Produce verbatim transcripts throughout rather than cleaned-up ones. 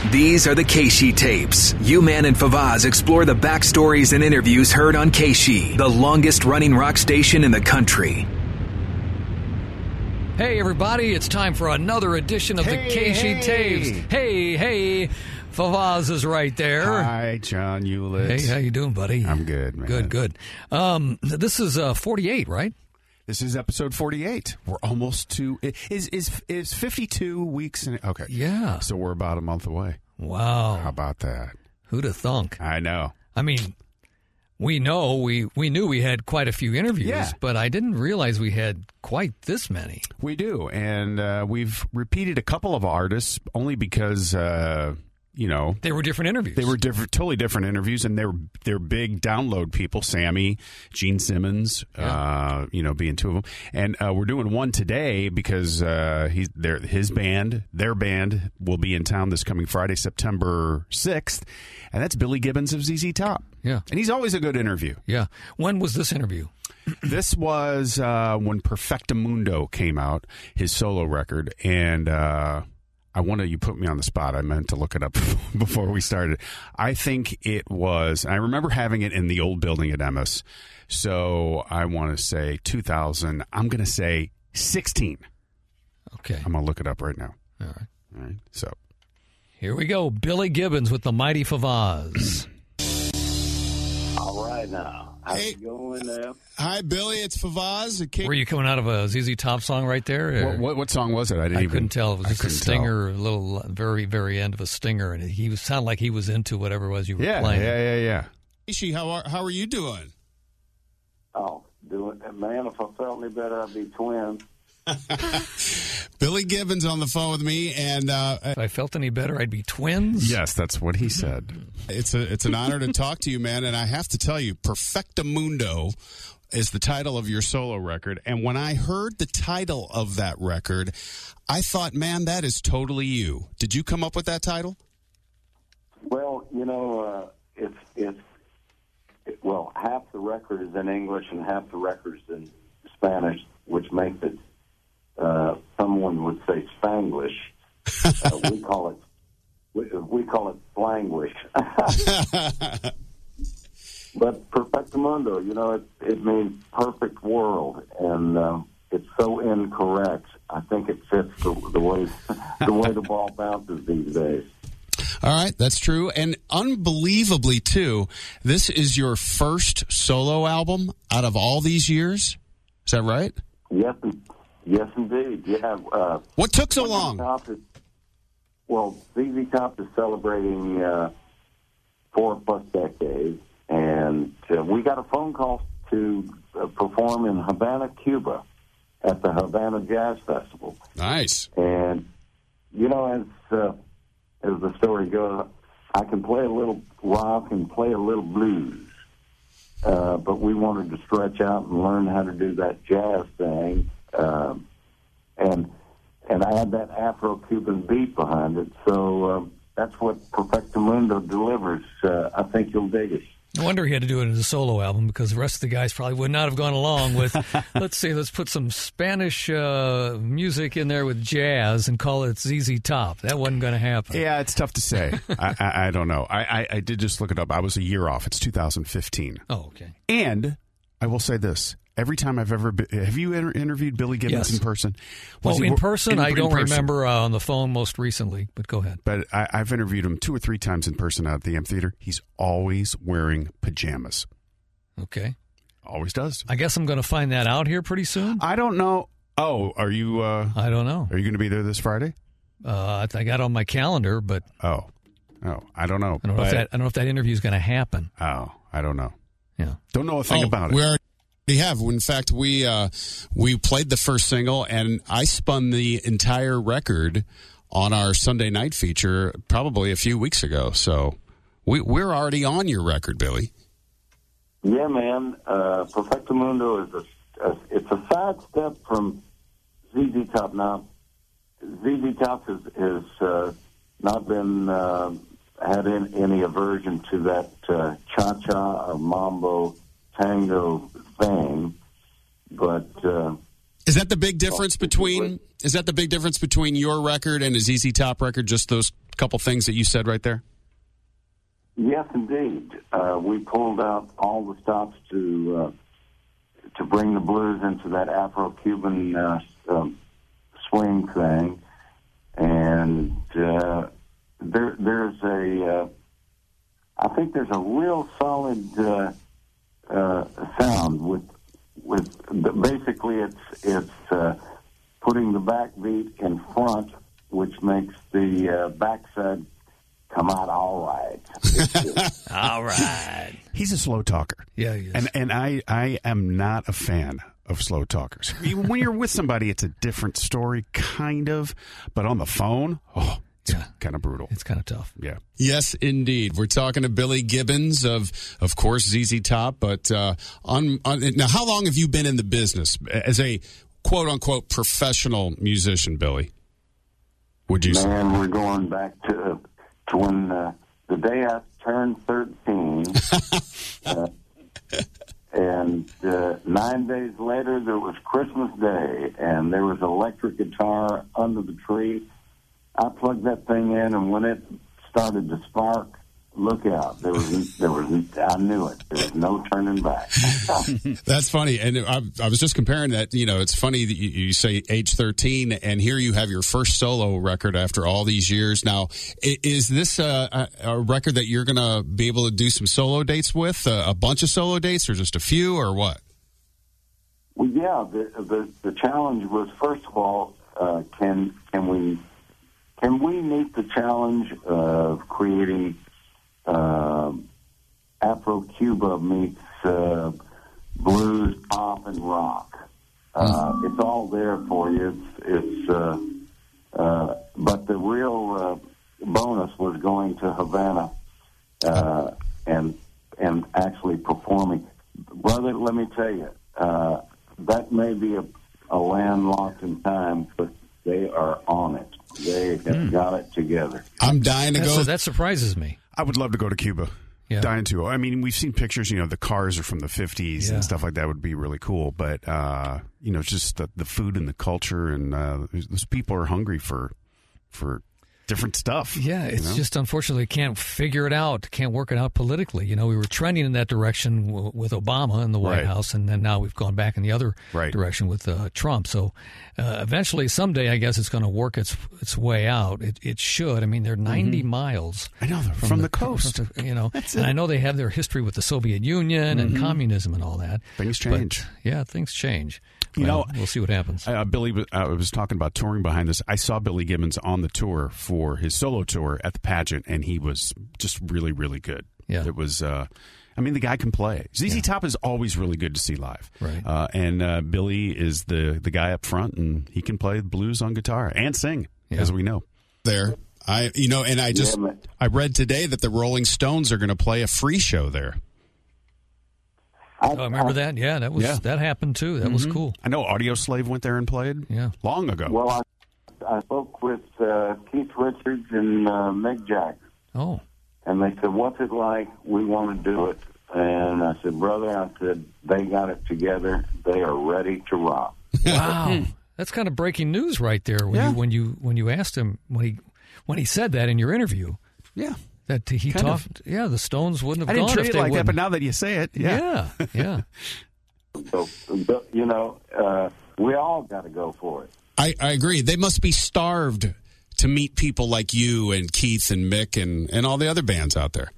These are the Keishi tapes. U-Man and Favaz explore the backstories and interviews heard on Keishi, the longest-running rock station in the country. Hey, everybody, it's time for another edition of hey, the Keishi hey. tapes. Hey, hey, Favaz is right there. Hi, John Hewlett. Hey, how you doing, buddy? I'm good, man. Good, good. Um, this is uh, forty-eight, right? This is episode forty-eight. We're almost to is is is fifty-two weeks in. Okay, Yeah. so we're about a month away. Wow. How about that? Who'd have thunk? I know. I mean, we know, we, we knew we had quite a few interviews, Yeah. but I didn't realize we had quite this many. We do, and uh, we've repeated a couple of artists only because uh, you know They were different interviews. they were different, totally different interviews, and they're they're big download people. Sammy, Gene Simmons, Yeah. uh, you know, being two of them, and uh, we're doing one today because uh, he's their his band, their band, will be in town this coming Friday, September sixth, and that's Billy Gibbons of Z Z Top. Yeah. And he's always a good interview. Yeah. When was this interview? This was uh, when Perfectamundo came out, his solo record, and uh, I wanted you put me on the spot. I meant to look it up before we started. I think it was. I remember having it in the old building at Emmis, so I want to say two thousand. I'm going to say sixteen. Okay. I'm going to look it up right now. All right. All right. So Here we go. Billy Gibbons with the Mighty Favaz. All right now. How's Hey. it going there? Hi, Billy. It's Favaz. A kid- Were you coming out of a Z Z Top song right there? or- what, what what song was it? I didn't I even. couldn't tell. It was I just a couldn't stinger, a little very, very end of a stinger, and he was sounded like he was into whatever it was you were tell. Yeah, playing. yeah, yeah, yeah. Ishi, how are how are you doing? Oh, doing man, if I felt any better, I'd be twins. Billy Gibbons on the phone with me, and uh, If I felt any better, I'd be twins. Yes, that's what he said. it's a it's an honor to talk to you, man. And I have to tell you, Perfectamundo is the title of your solo record. And when I heard the title of that record, I thought, man, that is totally you. Did you come up with that title? Well, you know, uh, it's it's it, well, half the record is in English and half the record is in Spanish, which makes it. Uh, someone would say Spanglish. Uh, we call it we, we call it Slanglish. But Perfectamundo, you know, it, it means perfect world, and um, it's so incorrect. I think it fits the, the way the way the ball bounces these days. All right, that's true. And unbelievably, too, this is your first solo album out of all these years? Is that right? Yes, yes, indeed. Yeah. Uh, What took so Z Z long? Top is, well, Z Z Top is celebrating uh, four plus decades, and uh, we got a phone call to uh, perform in Havana, Cuba, at the Havana Jazz Festival. Nice. And you know, as uh, as the story goes, I can play a little rock and play a little blues, uh, but we wanted to stretch out and learn how to do that jazz thing, um, and and add that Afro-Cuban beat behind it. So uh, that's what Perfectamundo delivers. Uh, I think you'll dig it. No wonder he had to do it as a solo album, because the rest of the guys probably would not have gone along with, let's see, let's put some Spanish uh, music in there with jazz and call it Z Z Top. That wasn't going to happen. Yeah, it's tough to say. I, I, I don't know. I, I, I did just look it up. I was a year off. It's two thousand fifteen. Oh, okay. And I will say this. Every time I've ever been, have you inter- interviewed Billy Gibbons Yes. in person? Well, Was he- in person, in- I in don't person. remember uh, on the phone most recently, but go ahead. But I, I've interviewed him two or three times in person out at the amphitheater. He's always wearing pajamas. Okay. Always does. I guess I'm going to find that out here pretty soon. I don't know. Oh, are you? Uh, I don't know. are you going to be there this Friday? Uh, I got on my calendar, but Oh, oh, I don't know. I don't know if But- that I don't know if that interview is going to happen. Oh, I don't know. Yeah. Don't know a thing Oh, about it. We already have. In fact, we uh, we played the first single, and I spun the entire record on our Sunday night feature probably a few weeks ago. So we, we're already on your record, Billy. Yeah, man. Uh, Perfectamundo is a, a it's a side step from Z Z Top. Now, Z Z Top has, has uh, not been uh, had in, any aversion to that uh, cha-cha or mambo tango thing, but uh, Is that the big difference between? Is that the big difference between your record and a Z Z Top record? Just those couple things that you said right there? Yes, indeed. Uh, we pulled out all the stops to uh, to bring the blues into that Afro-Cuban uh, um, swing thing, and uh, there there's a uh, I think there's a real solid uh, uh, sound with with the, basically it's it's uh, putting the backbeat in front, which makes the uh, backside come out all right. All right. He's a slow talker. Yeah, he is. And and I, I am not a fan of slow talkers. Even when you're with somebody, it's a different story, kind of. But on the phone, oh, it's Yeah. kind of brutal. It's kind of tough. Yeah. Yes, indeed. We're talking to Billy Gibbons of, of course, Z Z Top. But uh, on, on now, how long have you been in the business as a quote unquote professional musician, Billy? Would you say? Man, we're going back to to when uh, the day I turned thirteen, uh, and uh, nine days later there was Christmas Day, and there was an electric guitar under the tree. I plugged that thing in, and when it started to spark, look out! There was, there was, I knew it. There was no turning back. That's funny, and I, I was just comparing that. You know, it's funny that you, you say age thirteen, and here you have your first solo record after all these years. Now, i- is this a, a, a record that you're going to be able to do some solo dates with? Uh, a bunch of solo dates, or just a few, or what? Well, yeah. The the, the challenge was, first of all, uh, can can we can we meet the challenge of creating Uh, Afro-Cuba meets uh, blues, pop, and rock. Uh, it's all there for you. It's, it's uh, uh, but the real uh, bonus was going to Havana uh, and and actually performing. Brother, let me tell you, uh, that may be a, a landlocked in time, but they are on it. They have mm. got it together. I'm dying to That's, go. that surprises me. I would love to go to Cuba. Yeah. Dying to. I mean, we've seen pictures, you know, the cars are from the fifties Yeah. and stuff like that would be really cool. But, uh, you know, just the, the food and the culture, and uh, those people are hungry for for different stuff. Yeah, it's you know? just unfortunately can't figure it out, can't work it out politically. You know, we were trending in that direction w- with Obama in the White Right. House, and then now we've gone back in the other Right. direction with uh, Trump. So uh, eventually, someday, I guess it's going to work its its way out. It it should. I mean, they're ninety Mm-hmm. miles. I know, they're from the coast. from the- you know, That's and it. I know they have their history with the Soviet Union and communism and all that. Things But, change. yeah, things change. You Well, know, we'll see what happens. Uh, Billy uh, I was talking about touring behind this. I saw Billy Gibbons on the tour for his solo tour at the pageant, and he was just really, really good. Yeah. It was, uh, I mean, the guy can play. Z Z Top is always really good to see live. Right. Uh, and uh, Billy is the, the guy up front, and he can play the blues on guitar and sing, Yeah. as we know. There, I you know, and I just Yeah, man. I read today that the Rolling Stones are going to play a free show there. I, Oh, remember that? Yeah, that was Yeah. that happened too. That was cool. I know Audio Slave went there and played Yeah. long ago. Well, I, I spoke with uh, Keith Richards and uh, Mick Jagger, Oh, and they said, "What's it like? We want to do it." And I said, "Brother," I said, "they got it together. They are ready to rock." wow, that's kind of breaking news right there. When Yeah. you when you when you asked him when he when he said that in your interview yeah. that he Kind of. talked. Yeah, the Stones wouldn't I have didn't gone treat if it they like that, wouldn't. but now that you say it, yeah. yeah, yeah. So, but, you know, uh, we all got to go for it. I, I agree. They must be starved to meet people like you and Keith and Mick and, and all the other bands out there.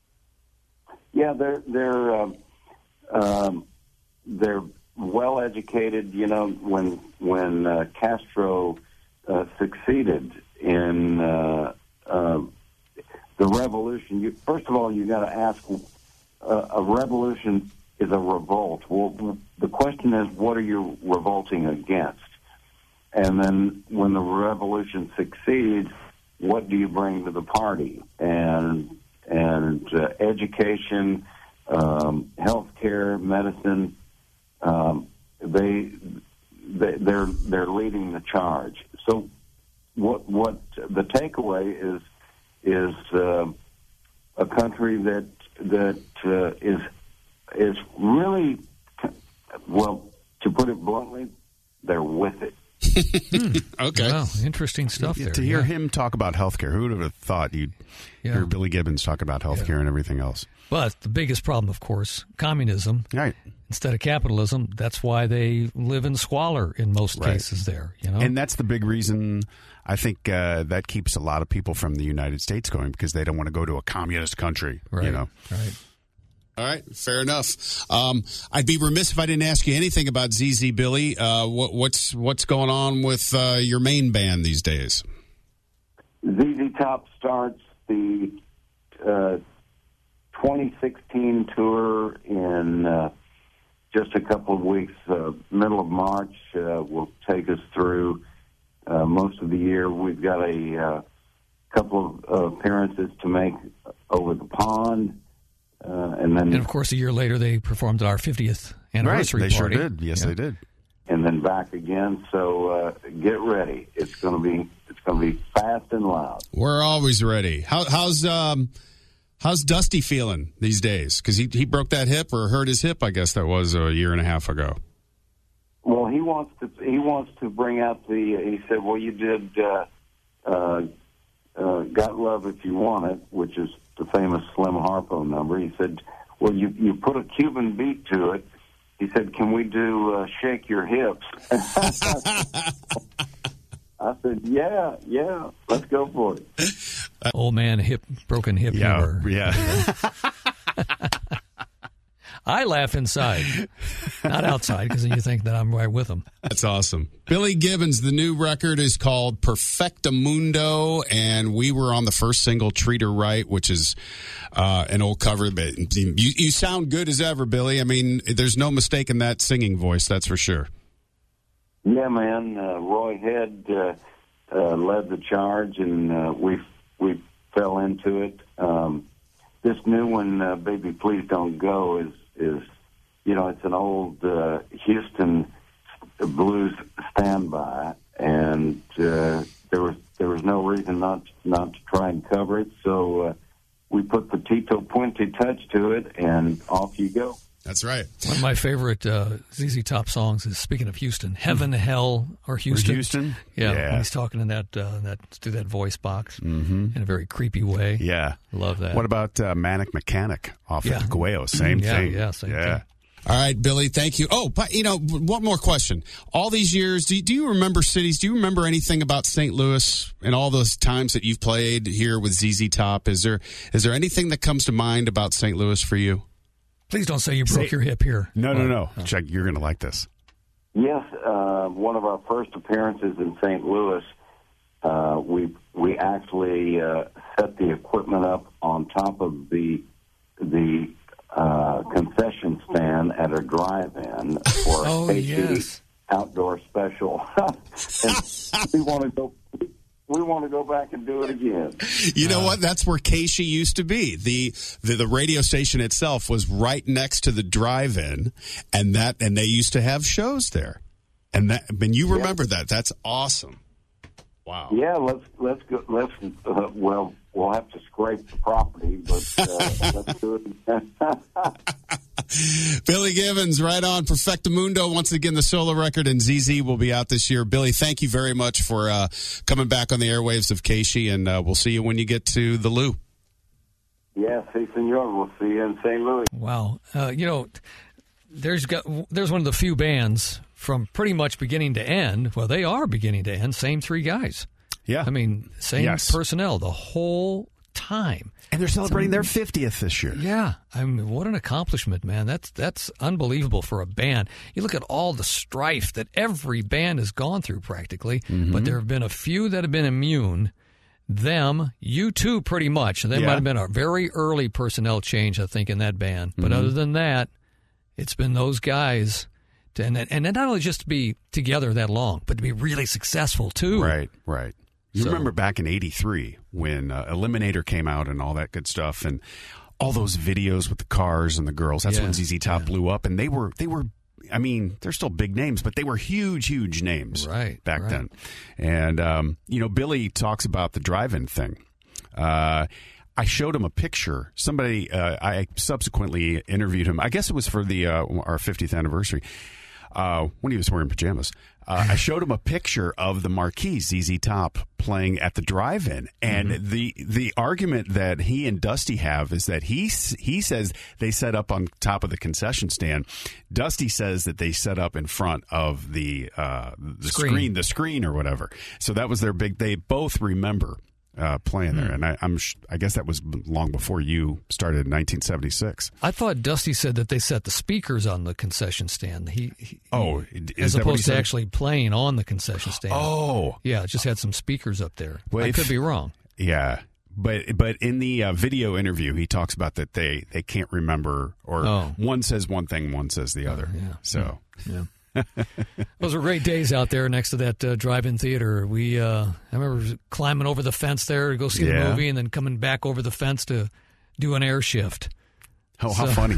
Yeah, they're they're um, um, they're well educated. You know, when when uh, Castro uh, succeeded in uh, uh, the revolution, you, first of all, you got to ask: uh, a revolution is a revolt. Well, the question is, what are you revolting against? And then, when the revolution succeeds, what do you bring to the party? And and uh, education, um, healthcare, medicine, um, they, they they're they're leading the charge. So, what what the takeaway is is uh, a country that that uh, is is really, well, to put it bluntly, they're with it. hmm. Okay. Wow, interesting stuff there. To hear yeah. him talk about healthcare, who would have thought you'd Yeah. hear Billy Gibbons talk about healthcare Yeah. and everything else? But the biggest problem, of course, communism. Right. Instead of capitalism, that's why they live in squalor in most Right. cases there. You know, And that's the big reason I think uh, that keeps a lot of people from the United States going, because they don't want to go to a communist country. right, You know. right. All right, fair enough. Um, I'd be remiss if I didn't ask you anything about Z Z Billy. Uh, what, what's what's going on with uh, your main band these days? Z Z Top starts the uh, twenty sixteen tour in uh, just a couple of weeks. Uh, middle of March uh, will take us through uh, most of the year. We've got a uh, couple of uh, appearances to make over the pond. Uh, and then, And of course, a year later, they performed at our fiftieth Right. anniversary They sure party. did. Yes, Yeah. they did. and then back again. So uh, get ready. It's going to be it's going to be fast and loud. We're always ready. How, how's um, how's Dusty feeling these days? Because he he broke that hip or hurt his hip. I guess that was a year and a half ago. Well, he wants to he wants to bring out the. He said, "Well, you did uh, uh, uh, Got Love If You Want It," which is the famous Slim Harpo number. He said, "Well, you you put a Cuban beat to it." He said, "Can we do uh, Shake Your Hips?" I said, "Yeah, yeah, let's go for it." Old man hip, broken hip Yeah. humor. Yeah. I laugh inside, not outside, because then you think that I'm right with them. That's awesome. Billy Gibbons, the new record is called Perfectamundo, and we were on the first single, Treat Her Right, which is uh, an old cover. But you, you sound good as ever, Billy. I mean, there's no mistaking that singing voice, that's for sure. Yeah, man. Uh, Roy Head uh, uh, led the charge, and uh, we we fell into it. Um, this new one, uh, "Baby Please Don't Go," is is you know it's an old uh, Houston blues standby, and uh, there was there was no reason not not to try and cover it. So uh, we put the Tito Puente touch to it, and off you go. That's right. One of my favorite uh, Z Z Top songs is, speaking of Houston, Heaven, Hell, or Houston. Houston? Yeah, Yeah. when he's talking in that uh, that through that voice box Mm-hmm. in a very creepy way. Yeah. Love that. What about uh, Manic Mechanic off Yeah. of Guayo? Same Yeah, thing. yeah, same yeah. thing. All right, Billy, thank you. Oh, but, you know, one more question. All these years, do you, do you remember cities? Do you remember anything about Saint Louis and all those times that you've played here with Z Z Top? Is there is there anything that comes to mind about Saint Louis for you? Please don't say you broke Say- your hip here. No, no, Well, no. Chuck, you're going to like this. Yes, uh, one of our first appearances in Saint Louis, uh, we we actually uh, set the equipment up on top of the the uh, concession stand at a drive-in for a Oh, K C yes. outdoor special. And we want to go. We want to go back and do it again. You know what? That's where Casey used to be. The, the the radio station itself was right next to the drive-in, and that and they used to have shows there. And that, and you remember that? That's awesome. Wow. Yeah, let's let's go. Let's uh, well, we'll have to scrape the property, but uh, let's do it. Billy Gibbons, right on Perfectamundo. Once again, the solo record, and Z Z will be out this year. Billy, thank you very much for uh, coming back on the airwaves of Casey, and uh, we'll see you when you get to the Lou. Yes, sí, senor. We'll see you in Saint Louis. Wow. Uh, you know, there's got there's one of the few bands from pretty much beginning to end. Well, they are beginning to end. Same three guys. Yeah. I mean, same Yes. personnel the whole time. And they're celebrating their fiftieth this year. Yeah, I mean, what an accomplishment, man! That's that's unbelievable for a band. You look at all the strife that every band has gone through, practically, Mm-hmm. but there have been a few that have been immune. Them, you too, pretty much. There Yeah. might have been a very early personnel change, I think, in that band. But Mm-hmm. other than that, it's been those guys, to, and and not only just to be together that long, but to be really successful too. Right, right. You So- remember back in eighty-three when uh, Eliminator came out and all that good stuff, and all those videos with the cars and the girls. That's Yeah, when Z Z Top yeah. blew up, and they were they were. I mean, they're still big names, but they were huge, huge names Right, back right. then. And um, you know, Billy talks about the drive-in thing. Uh, I showed him a picture. Somebody, uh, I subsequently interviewed him. I guess it was for the uh, our fiftieth anniversary. uh, when he was wearing pajamas. Uh, I showed him a picture of the Marquis, Z Z Top, playing at the drive-in. And mm-hmm. the the argument that he and Dusty have is that he, he says they set up on top of the concession stand. Dusty says that they set up in front of the, uh, the screen. screen, the screen or whatever. So that was their big, they both remember Uh, playing there, mm. and I, I'm I guess that was long before you started in nineteen seventy-six. I thought Dusty said that they set the speakers on the concession stand. He, he oh, as is that opposed what he to said? actually playing on the concession stand. Oh, yeah, it just had some speakers up there. Well, I if, could be wrong. Yeah, but but in the uh, video interview, he talks about that they they can't remember, or oh. one says one thing, one says the other. Oh, yeah. So yeah. Those were great days out there next to that uh, drive-in theater. We, uh, I remember climbing over the fence there to go see yeah. the movie, and then coming back over the fence to do an air shift. Oh, so, how funny!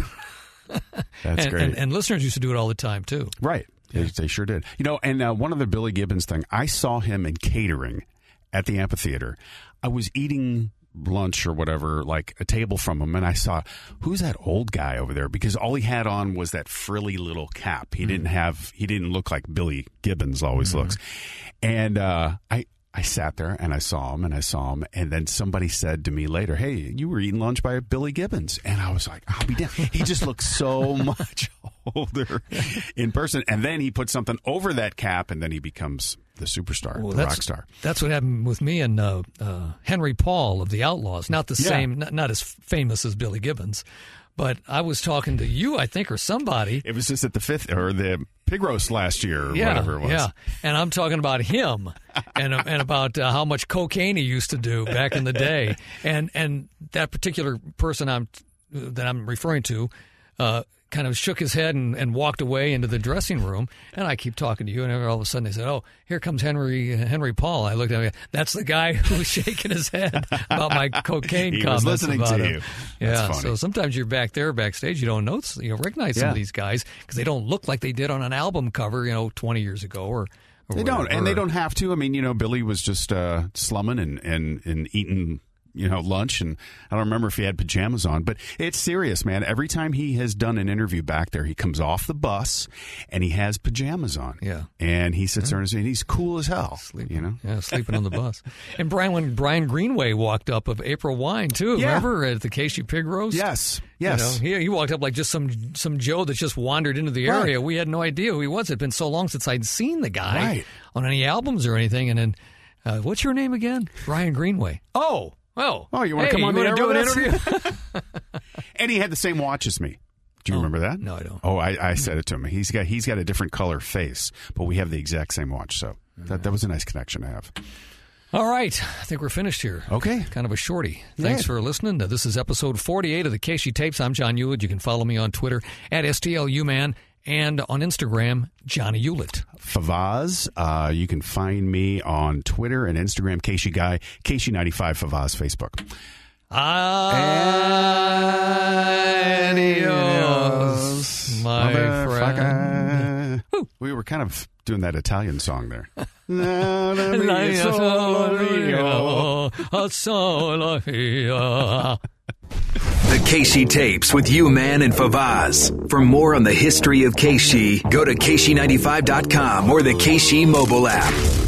That's and, great. And, and listeners used to do it all the time too. Right? Yeah. They, they sure did. You know, and uh, one of the Billy Gibbons thing, I saw him in catering at the amphitheater. I was eating lunch or whatever, like a table from him, and I saw, who's that old guy over there? Because all he had on was that frilly little cap. He mm-hmm. didn't have, he didn't look like Billy Gibbons always mm-hmm. looks. And uh, I, I sat there and I saw him and I saw him, and then somebody said to me later, "Hey, you were eating lunch by Billy Gibbons," and I was like, "I'll be damned." He just looked so much older in person, and then he put something over that cap, and then he becomes the superstar, well, the that's, rock star. That's what happened with me and uh, uh, Henry Paul of the Outlaws. Not the yeah. same, not, not as famous as Billy Gibbons, but I was talking to you, I think, or somebody. It was just at the fifth or the pig roast last year, or yeah, whatever it was. Yeah, and I'm talking about him and and about uh, how much cocaine he used to do back in the day, and and that particular person I'm that I'm referring to. Uh, kind of shook his head and, and walked away into the dressing room, and I keep talking to you, and all of a sudden they said, "Oh, here comes Henry Henry Paul." I looked at him, that's the guy who was shaking his head about my cocaine he comments. was listening about to him. you. Yeah, That's funny. so sometimes you're back there backstage, you don't notice, you know, recognize some yeah. of these guys because they don't look like they did on an album cover, you know, twenty years ago or. or they don't, whatever. and they don't have to. I mean, you know, Billy was just uh, slumming and, and, and eating, you know, lunch, and I don't remember if he had pajamas on, but it's serious, man. Every time he has done an interview back there, he comes off the bus and he has pajamas on. Yeah. And he sits yeah. there and he's cool as hell. Sleeping, you know? Yeah, sleeping on the bus. And Brian, when Brian Greenway walked up of April Wine, too, yeah. remember at the Casey Pig Roast? Yes. Yes. You know, he, he walked up like just some some Joe that just wandered into the area. Right. We had no idea who he was. It had been so long since I'd seen the guy right. on any albums or anything. And then, uh, what's your name again? Brian Greenway. Oh. Oh, oh, you want hey, to come on the air do an with interview? And he had the same watch as me. Do you oh, remember that? No, I don't. Oh, I, I said it to him. He's got he's got a different color face, but we have the exact same watch. So that that was a nice connection to have. All right, I think we're finished here. Okay, kind of a shorty. Thanks yeah. for listening. This is episode forty-eight of the Casey Tapes. I'm John Hewlett. You can follow me on Twitter at S T L U man. And on Instagram, Johnny Hewlett. Favaz, uh, you can find me on Twitter and Instagram, Casey Guy, Casey ninety-five Favaz, Facebook. Adios, my friend. We were kind of doing that Italian song there. The Casey Tapes with U-Man and Favaz. For more on the history of Casey, go to Casey ninety-five dot com or the Casey mobile app.